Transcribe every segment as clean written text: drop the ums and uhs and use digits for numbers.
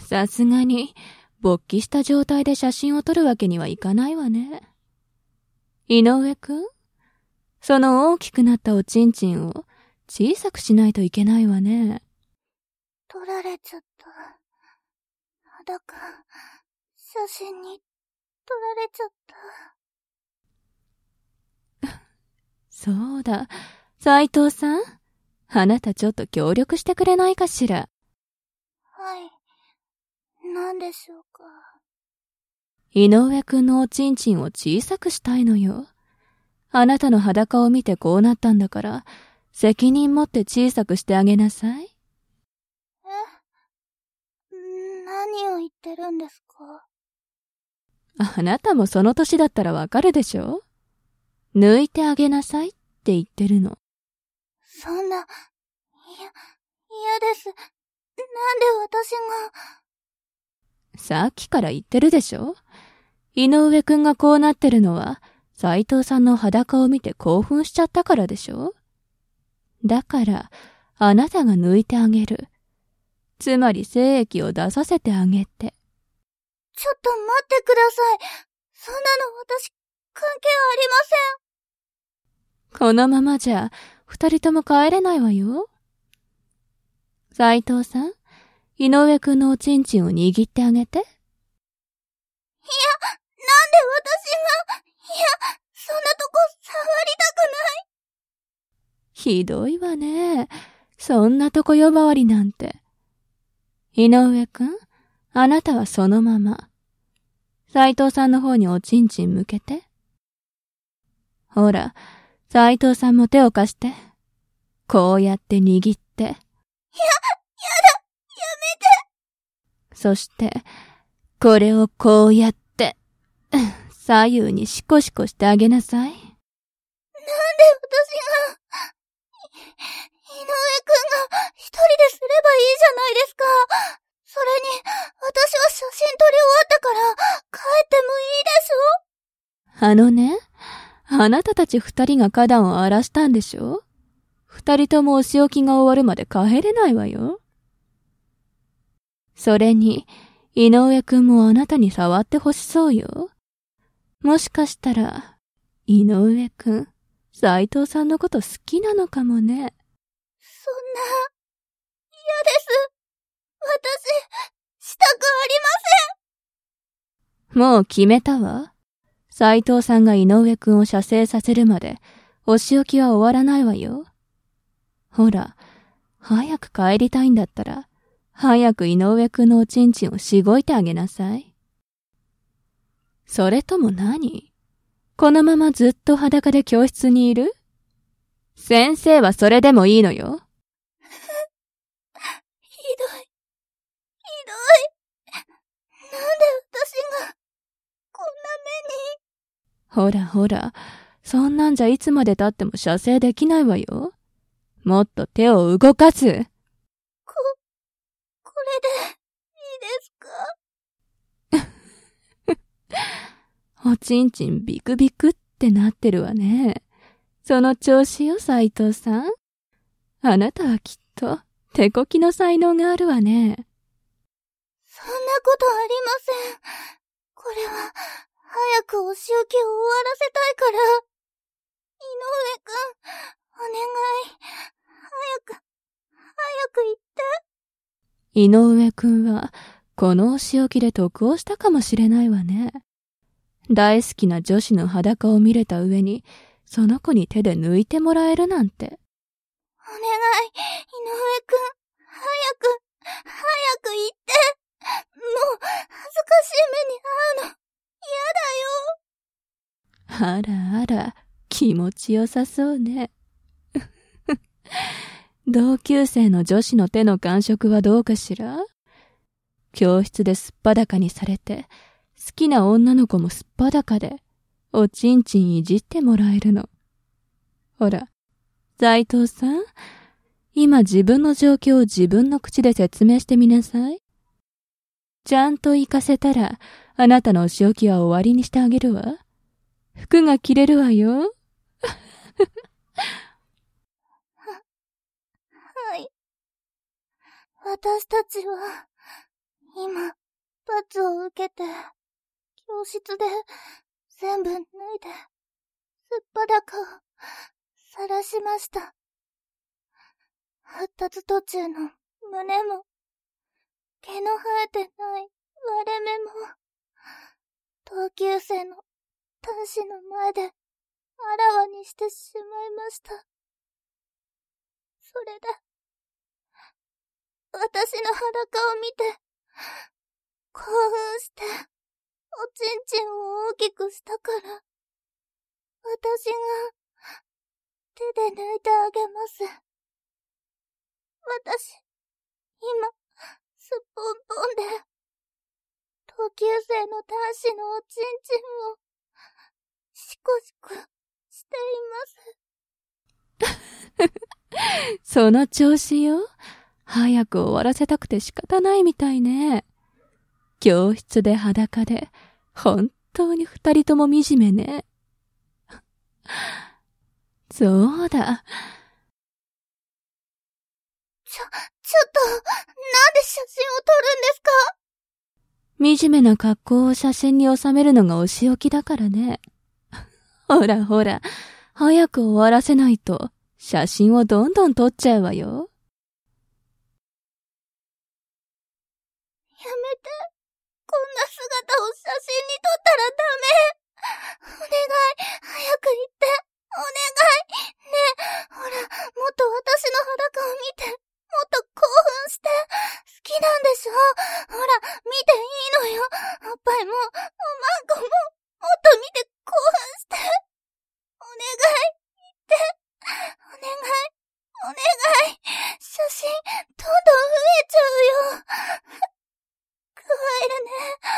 さすがに、勃起した状態で写真を撮るわけにはいかないわね。井上くん、その大きくなったおちんちんを小さくしないといけないわね。 撮られちゃった。裸、写真に撮られちゃった。 そうだ、斉藤さん、あなたちょっと協力してくれないかしら。 はい。何でしょうか。 井上くんのおちんちんを小さくしたいのよ。あなたの裸を見てこうなったんだから、責任持って小さくしてあげなさい。 何を言ってるんですか？ あなたもその年だったらわかるでしょ？抜いてあげなさいって言ってるの。 そんな、嫌です。なんで私が。 さっきから言ってるでしょ？井上くんがこうなってるのは、斉藤さんの裸を見て興奮しちゃったからでしょ？だから、あなたが抜いてあげる。つまり精液を出させてあげて。 ちょっと待ってください。そんなの私、関係ありません。 このままじゃ、二人とも帰れないわよ。斉藤さん、井上くんのおちんちんを握ってあげて。 なんで私が。そんなとこ触りたくない。 ひどいわね。そんなとこ呼ばわりなんて。井上くん、あなたはそのまま。斉藤さんの方におちんちん向けて。ほら、斉藤さんも手を貸して。こうやって握って。 やだ、やめて。 そして、これをこうやって、左右にシコシコしてあげなさい。 なんで私が。井上くんが一人ですればいいじゃないですか。それに、私は写真撮り終わったから、帰ってもいいでしょ？ あのね、あなたたち二人が花壇を荒らしたんでしょ？二人ともお仕置きが終わるまで帰れないわよ。それに、井上くんもあなたに触ってほしそうよ。もしかしたら、井上くん、斉藤さんのこと好きなのかもね。 そんな、嫌です。私、したくありません。 もう決めたわ。斉藤さんが井上くんを射精させるまで、お仕置きは終わらないわよ。ほら、早く帰りたいんだったら、早く井上くんのおちんちんをしごいてあげなさい。それとも何？このままずっと裸で教室にいる？先生はそれでもいいのよ。 ひどい。なんで私が、こんな目に。 ほらほら、そんなんじゃいつまで経っても射精できないわよ。もっと手を動かす。 これで、いいですか？ おちんちんビクビクってなってるわね。その調子よ、斉藤さん。あなたはきっと手こきの才能があるわね。 そんなことありません。これは、早くお仕置きを終わらせたいから。井上くん、お願い。早く言って。 井上くんは、このお仕置きで得をしたかもしれないわね。大好きな女子の裸を見れた上に、その子に手で抜いてもらえるなんて。 お願い、井上くん、早く言って。もう、恥ずかしい目に遭うの、 あらあら、気持ちよさそうね。同級生の女子の手の感触はどうかしら？教室ですっぱだかにされて、好きな女の子もすっぱだかで、おちんちんいじってもらえるの。ほら、斉藤さん、今自分の状況を自分の口で説明してみなさい。ちゃんと行かせたら、あなたのお仕置きは終わりにしてあげるわ。服が着れるわよ。 はい。私たちは、今、 受けて、教室で全部脱いで、すっぱだかを晒しました。発達途中の胸も、毛の生えてない割れ目も、同級生の男子の前であらわにしてしまいました。それで、私の裸を見て、興奮して、おちんちんを大きくしたから、私が手で抜いてあげます。私、今、すっぽんぽんで、同級生の男子のおちんちんを、シコシコしています。その調子よ。早く終わらせたくて仕方ないみたいね。教室で裸で、本当に二人とも惨めね。そうだ。 ちょっと、なんで写真を撮るんですか？ 惨めな格好を写真に収めるのがお仕置きだからね。ほらほら、早く終わらせないと、写真をどんどん撮っちゃうわよ。 やめて。こんな姿を写真に撮ったらダメ。お願い、早く言って。お願い。ねえ、ほら、もっと私の裸を見て。もっと興奮して。好きなんでしょ？ほら、見ていいのよ。おっぱいも、おまんこも、もっと見て興奮して。お願い、言って。お願い、お願い。写真、どんどん増えちゃうよ。加えるね。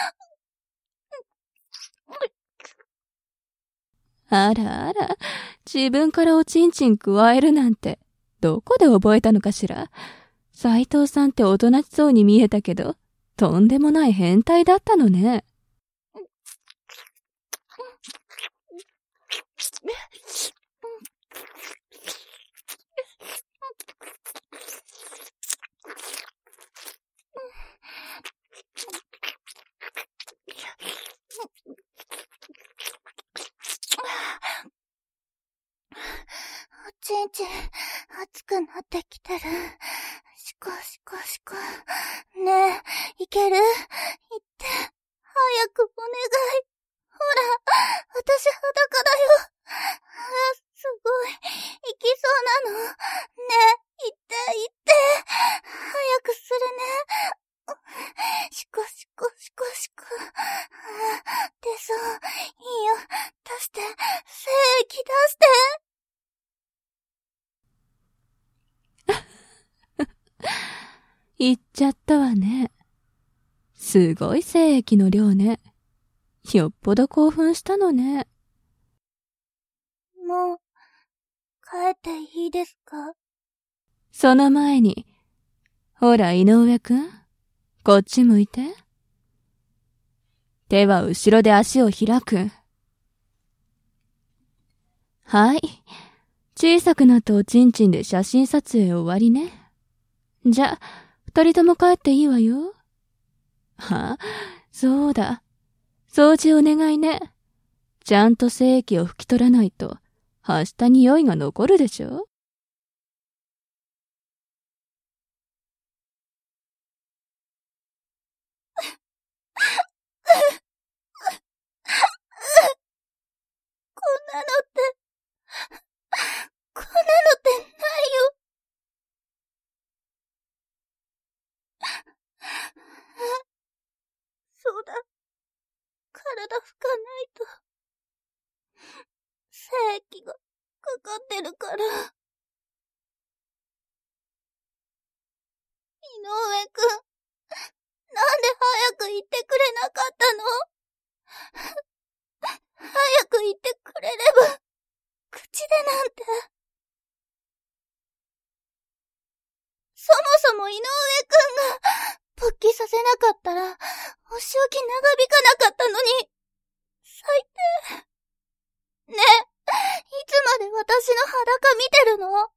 あらあら、自分からおちんちん加えるなんて、どこで覚えたのかしら。斉藤さんっておとなしそうに見えたけど、とんでもない変態だったのね。 おちんちん、熱くなってきてる。シコシコシコ。ねえ、いける？言って。早くお願い。ほら、私裸だよ。すごい、いきそうなの。ねえ、言って、言って。早くするね。シコシコシコシコ。出そう。いいよ。出して。精液出して。 言っちゃったわね。すごい精液の量ね。よっぽど興奮したのね。 もう、帰っていいですか？ その前に、ほら井上くん、こっち向いて。手は後ろで足を開く。はい。小さくなったおちんちんで写真撮影終わりね。じゃ、二人とも帰っていいわよ。はあ、そうだ。掃除お願いね。ちゃんと精液を拭き取らないと、明日匂いが残るでしょ。 こんなのって、こんなのってないよ。そうだ。体拭かないと。精液がかかってるから。井上くん、なんで早く言ってくれなかったの？早く言ってくれれば、口でなんて。そもそも井上くんが、勃起させなかったら、お仕置き長引かなかったのに。最低。ねえ、いつまで私の裸見てるの？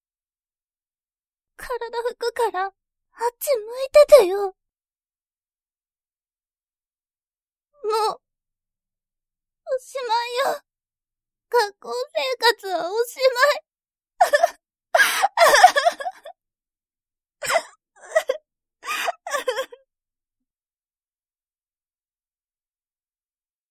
体拭くから、あっち向いててよ。 う、おしまいよ。学校生活はおしまい。